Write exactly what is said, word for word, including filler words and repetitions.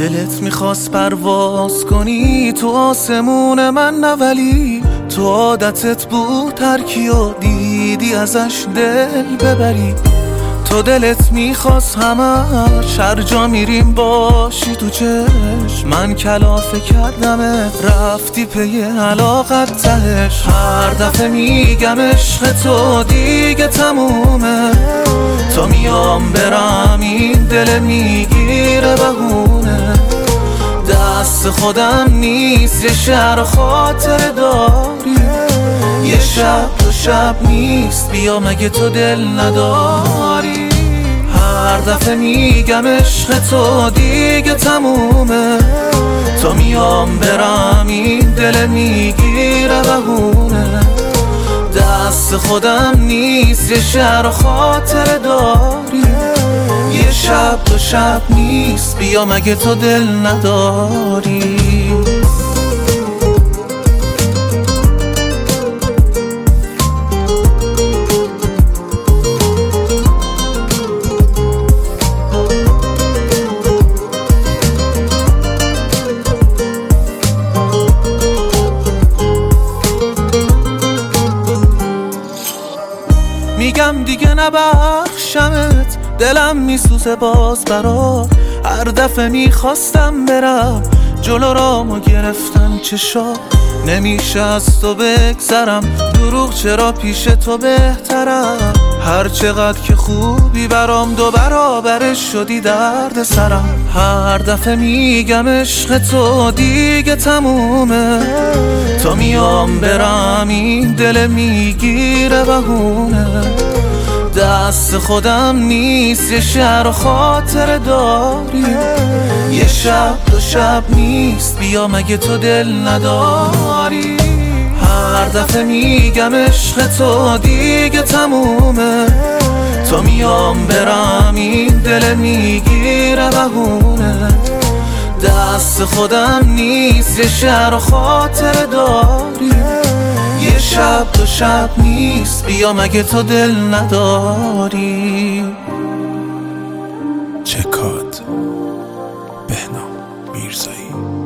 دلت میخواست پرواز کنی تو آسمون من، نه ولی تو عادتت بود ترکی و دیدی ازش دل ببری. تو دلت میخواست همش هر جا میریم باشی تو چشم، من کلافه کردمت رفتی پی علاقت تهش. هر دفعه میگم عشق تو دیگه تمومه، تو میام برم این دل میگیره بهونه. دست خودم نیست یه شهر خاطر داری، یه شب دو شب نیست بیا مگه تو دل نداری. هر دفعه میگم عشق تو دیگه تمومه، تو میام برم این دل میگیره بهونه. دست خودم نیست یه شهر خاطر داری، یه شب دو شب نیست بیا مگه تو دل نداری. میگم دیگه نبخشمت، دلم میسوزه باز برات. هر دفعه میخواستم برم جلو رامو گرفتن چشا، نمیشه از تو بگذرم، دروغ چرا پیش تو بهترم. هر چقدر که خوبی برام دو برابرش شدی درد سرم. هر دفعه میگم عشق تو دیگه تمومه، تو میام برم این دل میگیره بهونه. دست خودم نیست یه شهر خاطر داری، یه شب دو شب نیست بیا مگه تو دل نداری. هر دفعه میگم عشق تو دیگه تمومه، تو میام برم این دل میگیره بهونه. دست خودم نیست یه شهر خاطر داری، یه شب دو شب نیست بیا مگه تو دل نداری. چکاد بهنام میرزایی.